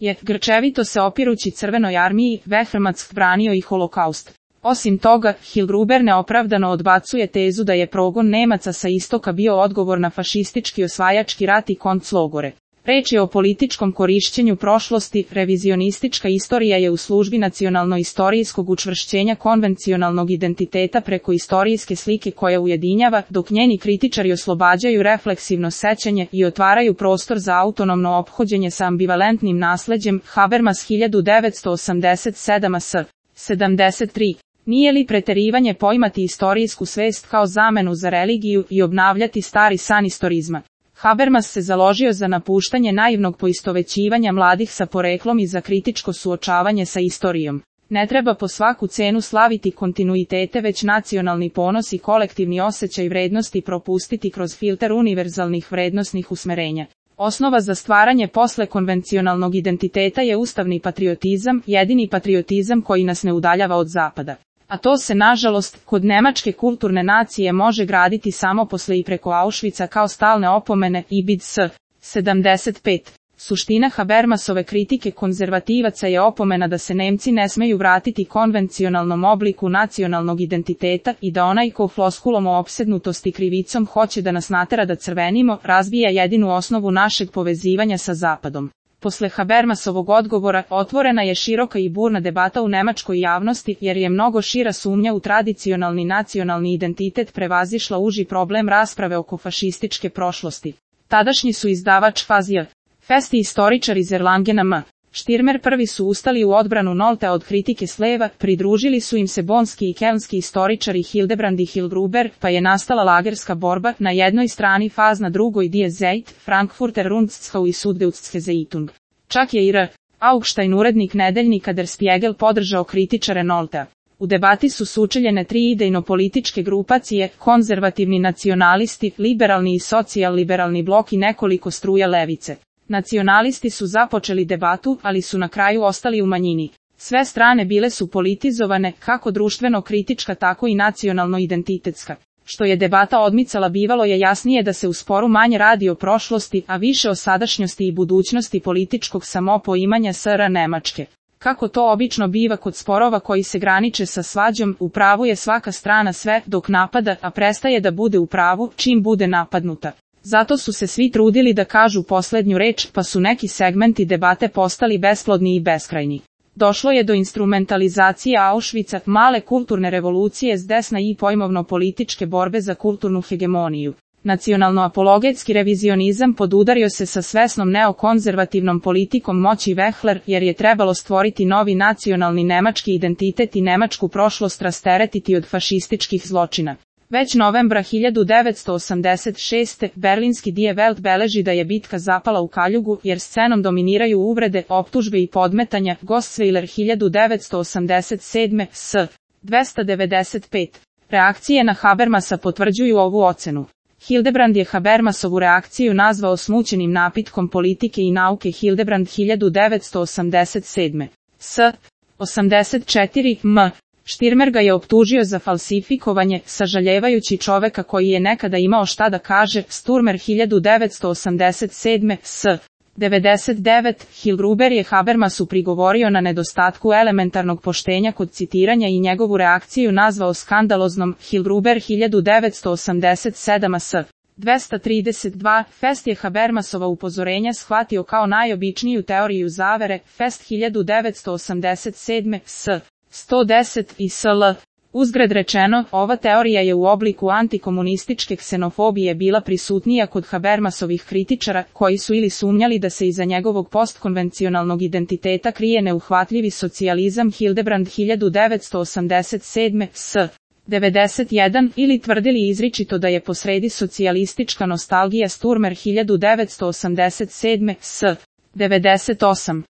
je, grčevito se opirući Crvenoj armiji, Wehrmacht branio i holokaust. Osim toga, Hillgruber neopravdano odbacuje tezu da je progon Nemaca sa istoka bio odgovor na fašistički osvajački rat i konclogore. Reč je o političkom korišćenju prošlosti, revizionistička istorija je u službi nacionalno-istorijskog učvršćenja konvencionalnog identiteta preko istorijske slike koja ujedinjava, dok njeni kritičari oslobađaju refleksivno sećanje i otvaraju prostor za autonomno ophođenje sa ambivalentnim nasleđem. Habermas 1987 s. 73. Nije li preterivanje poimati istorijsku svest kao zamenu za religiju i obnavljati stari san istorizma? Habermas se založio za napuštanje naivnog poistovećivanja mladih sa poreklom i za kritičko suočavanje sa istorijom. Ne treba po svaku cenu slaviti kontinuitete, već nacionalni ponos i kolektivni osjećaj vrednosti propustiti kroz filter univerzalnih vrednosnih usmerenja. Osnova za stvaranje posle konvencionalnog identiteta je ustavni patriotizam, jedini patriotizam koji nas ne udaljava od zapada. A to se, nažalost, kod nemačke kulturne nacije može graditi samo posle i preko Auschwitza kao stalne opomene. Ibid s. 75. Suština Habermasove kritike konzervativaca je opomena da se Nemci ne smeju vratiti konvencionalnom obliku nacionalnog identiteta i da onaj ko floskulom o opsednutosti krivicom hoće da nas natera da crvenimo, razbija jedinu osnovu našeg povezivanja sa Zapadom. Posle Habermasovog odgovora otvorena je široka i burna debata u nemačkoj javnosti, jer je mnogo šira sumnja u tradicionalni nacionalni identitet prevazišla uži problem rasprave oko fašističke prošlosti. Tadašnji su izdavač Fazija Fest i istoričar iz Erlangena M. Štirmer prvi su ustali u odbranu Noltea od kritike s leva, pridružili su im se bonski i kelnski istoričari Hildebrand i Hillgruber, pa je nastala lagerska borba, na jednoj strani Faz, na drugoj Die Zeit, Frankfurter Rundschau i Süddeutsche Zeitung. Čak je i R. Augstein, urednik nedeljnika Der Spiegel, podržao kritičare Noltea. U debati su sučeljene tri idejno-političke grupacije, konzervativni nacionalisti, liberalni i socijal-liberalni blok i nekoliko struja levice. Nacionalisti su započeli debatu, ali su na kraju ostali u manjini. Sve strane bile su politizovane, kako društveno-kritička tako i nacionalno-identitetska. Što je debata odmicala, bivalo je jasnije da se u sporu manje radi o prošlosti, a više o sadašnjosti i budućnosti političkog samopoimanja SR Nemačke. Kako to obično biva kod sporova koji se graniče sa svađom, u pravu je svaka strana sve dok napada, a prestaje da bude u pravu čim bude napadnuta. Zato su se svi trudili da kažu poslednju reč, pa su neki segmenti debate postali besplodni i beskrajni. Došlo je do instrumentalizacije Auschwitza, male kulturne revolucije s desna i pojmovno-političke borbe za kulturnu hegemoniju. Nacionalno-apologetski revizionizam podudario se sa svesnom neokonzervativnom politikom moći Wehler, jer je trebalo stvoriti novi nacionalni nemački identitet i nemačku prošlost rasteretiti od fašističkih zločina. Već novembra 1986. berlinski Die Welt beleži da je bitka zapala u kaljugu, jer scenom dominiraju uvrede, optužbe i podmetanja. Gosweiler 1987. s. 295. Reakcije na Habermasa potvrđuju ovu ocenu. Hildebrand je Habermasovu reakciju nazvao smućenim napitkom politike i nauke. Hildebrand 1987. s. 84. m. Štirmer ga je optužio za falsifikovanje, sažaljevajući čoveka koji je nekada imao šta da kaže. Sturmer 1987. s. 99. Hillgruber je Habermasu prigovorio na nedostatku elementarnog poštenja kod citiranja i njegovu reakciju nazvao skandaloznom. Hillgruber 1987. s. 232. Fest je Habermasova upozorenja shvatio kao najobičniju teoriju zavere. Fest 1987. s. 110 i sl. Uzgred rečeno, ova teorija je u obliku antikomunističke ksenofobije bila prisutnija kod Habermasovih kritičara, koji su ili sumnjali da se iza njegovog postkonvencionalnog identiteta krije neuhvatljivi socijalizam. Hildebrand 1987. s. 91. ili tvrdili izričito da je posredi socijalistička nostalgija. Sturmer 1987. s. 98.